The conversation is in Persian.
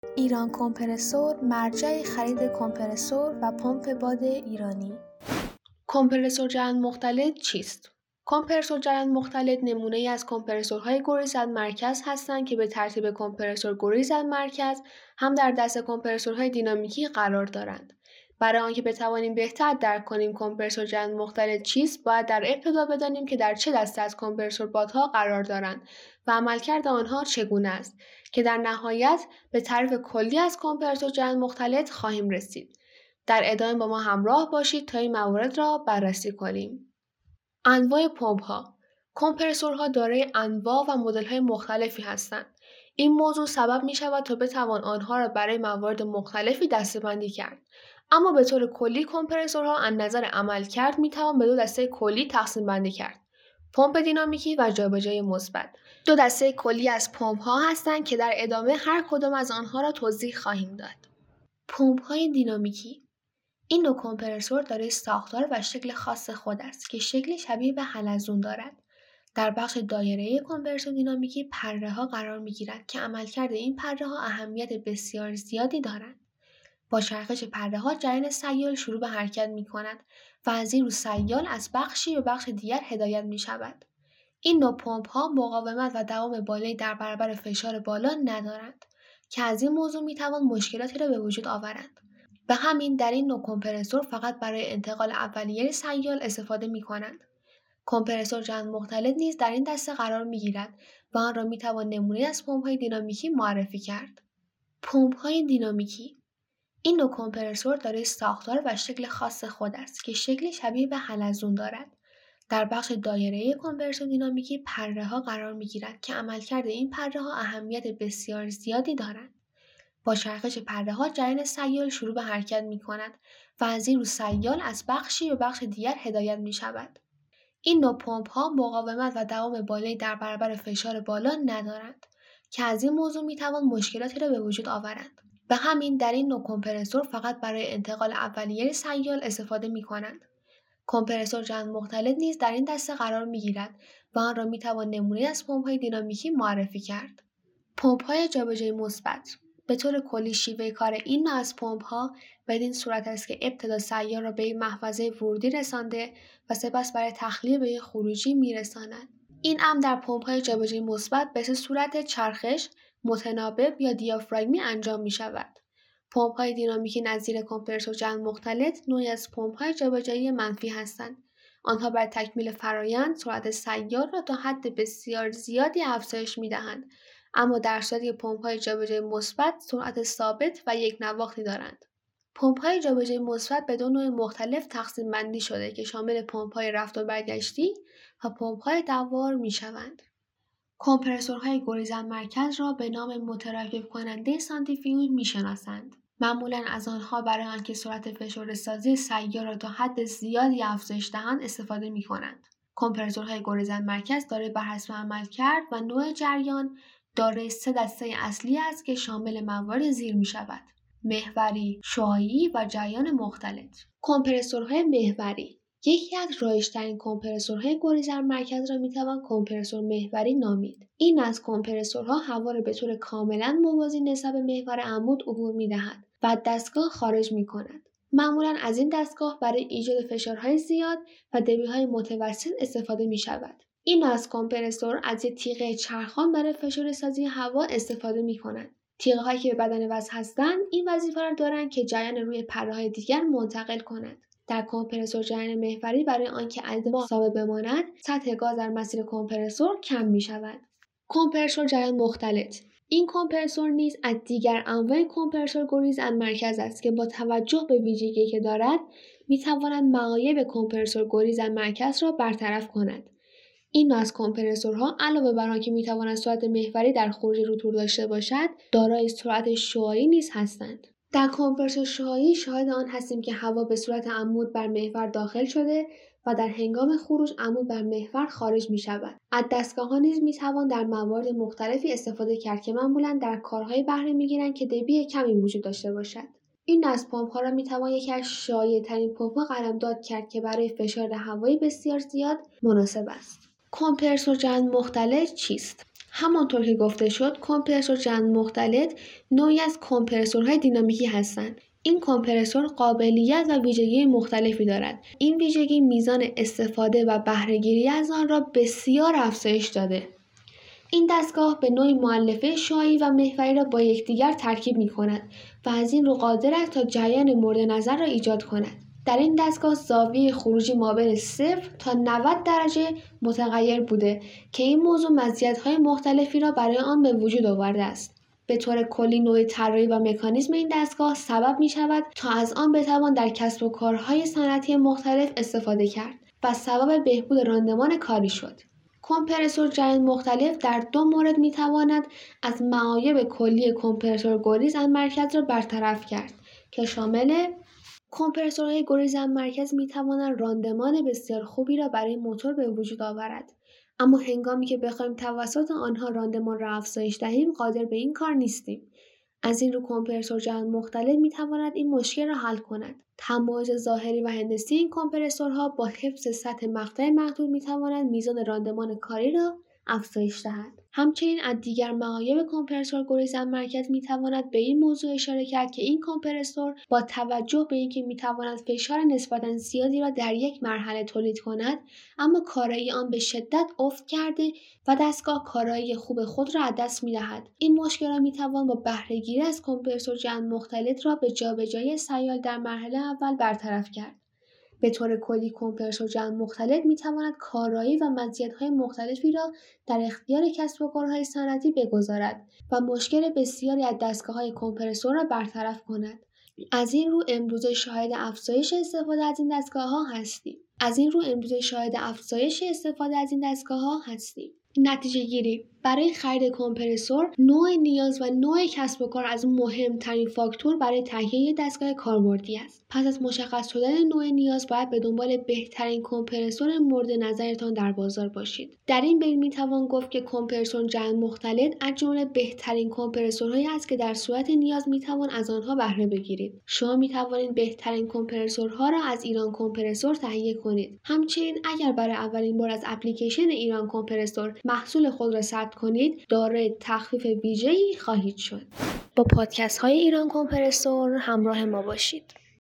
ایران کمپرسور مرجع خرید کمپرسور و پمپ باد ایرانی. کمپرسور جریان مختلط چیست؟ کمپرسور جریان مختلط نمونه‌ای از کمپرسورهای گریز از مرکز هستند که به ترتیب کمپرسور گریز از مرکز هم در دسته کمپرسورهای دینامیکی قرار دارند. برای آنکه بتوانیم بهتر درک کنیم کمپرسور جریان مختلط چیست، باید در ابتدا بدانیم که در چه دسته از کمپرسور بادها قرار دارند و عملکرد آنها چگونه است، که در نهایت به تعریف کلی از کمپرسور جریان مختلط خواهیم رسید. در ادامه با ما همراه باشید تا این موارد را بررسی کنیم. انواع پمپ‌ها. کمپرسورها دارای انواع و مدل‌های مختلفی هستند. این موضوع سبب می‌شود تا بتوان آنها را برای موارد مختلفی دسته‌بندی کرد. اما به طور کلی کمپرسورها از نظر عملکرد می‌توان به دو دسته کلی تقسیم بندی کرد: پمپ دینامیکی و جابجایی مثبت. دو دسته کلی از پمپ‌ها هستند که در ادامه هر کدام از آنها را توضیح خواهیم داد. پمپ‌های دینامیکی. این نوع کمپرسور دارای ساختار و شکل خاص خود است که شکل شبیه به حلزون دارد. در بخش دایره‌ای کمپرسور دینامیکی پره‌ها قرار می‌گیرند که عملکرد این پره‌ها اهمیت بسیار زیادی دارند. با چرخش پره‌ها جریان سیال شروع به حرکت می‌کند و از این رو سیال از بخشی به بخش دیگر هدایت می‌شود. این نوع پمپ‌ها مقاومت و دوام بالایی در برابر فشار بالا ندارند که از این موضوع می‌توان مشکلاتی را به وجود آورند. به همین در این نوع کمپرسور فقط برای انتقال اولیه سیال استفاده می‌کنند. کمپرسور جریان مختلط نیز در این دسته قرار می‌گیرد و آن را می‌توان نمونه‌ای از پمپ‌های دینامیکی معرفی کرد. پمپ‌های دینامیکی. این نوع کمپرسور دارای ساختار و شکل خاص خود است که شکل شبیه به حلزون دارد. در بخش دایره‌ای کمپرسور دینامیکی پره‌ها قرار می‌گیرند که عملکرد این پره‌ها اهمیت بسیار زیادی دارند. با چرخش پره‌ها جریان سیال شروع به حرکت می‌کند و از این رو سیال از بخشی به بخش دیگر هدایت می‌شود. این نوع پمپ‌ها مقاومت و دوام بالایی در برابر فشار بالا ندارند که از این موضوع می‌توان مشکلاتی را به وجود آورند. به همین در این نوع کمپرسور فقط برای انتقال اولیه سیال استفاده می‌کنند. کمپرسور جریان مختلط نیز در این دسته قرار می‌گیرد و آن را می‌توان نمونه‌ای از پمپ‌های دینامیکی معرفی کرد. پمپ‌های جابجایی مثبت. به طور کلی شیوه کار این نوع از پمپ‌ها بدین صورت است که ابتدا سیال را به یک محفظه ورودی رسانده و سپس برای تخلیه به یک خروجی می‌رساند. این امر در پمپ‌های جابجایی مثبت به صورت چرخش، متناوب یا دیافراگمی انجام می‌شود. پمپ‌های دینامیکی نظیر کمپرسور جریان مختلط نوعی از پمپ‌های جابجایی منفی هستند. آنها برای تکمیل فرآیند سرعت سیال را تا حد بسیار زیادی افزایش می‌دهند، اما در صورتی که پمپ‌های جابجایی مثبت سرعت ثابت و یک نواختی دارند. پمپ‌های جابجایی مثبت به دو نوع مختلف تقسیم بندی شده که شامل پمپ‌های رفت و برگشتی و پمپ‌های دوار می‌شوند. کمپرسورهای گریز از مرکز را به نام متراکم کننده سانتریفیوژ می‌شناسند. معمولاً از آنها برای آنکه سرعت فشرده‌سازی سیال را تا حد زیادی افزایش دهند استفاده می‌کنند. کمپرسورهای گریز از مرکز دارای بر حسب عملکرد و نوع جریان دارای سه دسته اصلی است که شامل موارد زیر می‌شود: محوری، شعاعی و جریان مختلط. کمپرسورهای محوری. یکی از رایج‌ترین کمپرسورهای گریز از مرکز را می‌توان کمپرسور محوری نامید. این از کمپرسورها هوا را به طور کاملاً موازی نسبت به محور عمود عبور می‌دهد و از دستگاه خارج می‌کند. معمولاً از این دستگاه برای ایجاد فشارهای زیاد و دبی‌های متوسط استفاده می‌شود. این از کمپرسور از یک تیغه چرخان برای فشرده‌سازی هوا استفاده می‌کند. تیغه‌هایی که به بدن وصل هستند این وظیفه را دارند که جریان روی پره‌های دیگر منتقل کنند. در کمپرسور جریان محوری برای آنکه عدد ثابت بماند، سطح گاز در مسیر کمپرسور کم می‌شود. کمپرسور جریان مختلط. این کمپرسور نیز از دیگر انواع کمپرسور گریز از مرکز است که با توجه به ویژگی که دارد می‌تواند معایب کمپرسور گریز از مرکز را برطرف کند. این نوع از کمپرسورها علاوه بر آنکه می‌توانند سرعت محوری در خروج روتور داشته باشد، دارای سرعت شعاعی نیز هستند. در کمپرسور شعاعی شاهد آن هستیم که هوا به صورت عمود بر محور داخل شده و در هنگام خروج عمود بر محور خارج می‌شود. از دستگاه‌ها نیز می‌توان در موارد مختلفی استفاده کرد که معمولاً در کارهای بهره می‌گیرند که دبی کمی وجود داشته باشد. این نوع از پمپ‌ها را می‌توان یکی از شایع‌ترین پمپ‌ها قلمداد کرد که برای فشار هوایی بسیار زیاد مناسب است. کمپرسور جریان مختلط چیست؟ همانطور که گفته شد، کمپرسور چند مختلط نوعی از کمپرسورهای دینامیکی هستند. این کمپرسور قابلیت و ویژگی مختلفی دارد. این ویژگی میزان استفاده و بهره‌گیری از آن را بسیار افزایش داده. این دستگاه به نوعی مؤلفه شعاعی و محوری را با یکدیگر ترکیب می‌کند و از این رو قادر است تا جریان مورد نظر را ایجاد کند. در این دستگاه زاویه خروجی مابین 0 تا 90 درجه متغیر بوده که این موضوع مزیت‌های مختلفی را برای آن به وجود آورده است. به طور کلی نوع طراحی و مکانیزم این دستگاه سبب می‌شود تا از آن بتوان در کسب و کارهای صنعتی مختلف استفاده کرد و سبب بهبود راندمان کاری شد. کمپرسور جریان مختلط در دو مورد می‌تواند از معایب کلی کمپرسور گریز مرکز را برطرف کرد که شامل کمپرسورهای گریز مرکز می‌توانند راندمان بسیار خوبی را برای موتور به وجود آورد، اما هنگامی که بخوایم توسط آنها راندمان را افزایش دهیم قادر به این کار نیستیم. از این رو کمپرسور جریان مختلط می‌تواند این مشکل را حل کند. تمایز ظاهری و هندسی این کمپرسورها با حفظ سطح مقطع محدود می‌تواند میزان راندمان کاری را افزایش دهد. همچنین از دیگر معایب کمپرسور گریز مرکز می‌تواند به این موضوع اشاره کرد که این کمپرسور با توجه به اینکه می‌تواند فشار نسبتاً زیادی را در یک مرحله تولید کند، اما کارایی آن به شدت افت کرده و دستگاه کارایی خوب خود را از دست می‌دهد. این مشکل را می‌توان با بهره‌گیری از کمپرسور جریان مختلط را به جابجایی سیال در مرحله اول برطرف کرد. به طور کلی کمپرسور جریان مختلط می‌تواند کارایی و مزیت‌های مختلفی را در اختیار کسب و کارهای صنعتی بگذارد و مشکل بسیاری از دستگاه‌های کمپرسور را برطرف کند. از این رو امروزه شاهد افزایش استفاده از این دستگاه‌ها هستیم. نتیجه گیری: برای خرید کمپرسور، نوع نیاز و نوع کسب و کار از مهمترین فاکتور برای تهیه دستگاه کاربردی است. پس از مشخص شدن نوع نیاز باید به دنبال بهترین کمپرسور مورد نظرتان در بازار باشید. در این بین میتوان گفت که کمپرسور جریان مختلط از جمله بهترین کمپرسورهایی است که در صورت نیاز میتوان از آنها بهره بگیرید. شما میتوانید بهترین کمپرسورها را از ایران کمپرسور تهیه کنید. همچنین اگر برای اولین بار از اپلیکیشن ایران کمپرسور محصول خود را ثبت کنید، دارای تخفیف ویژه‌ای خواهید شد. با پادکست های ایران کمپرسور همراه ما باشید.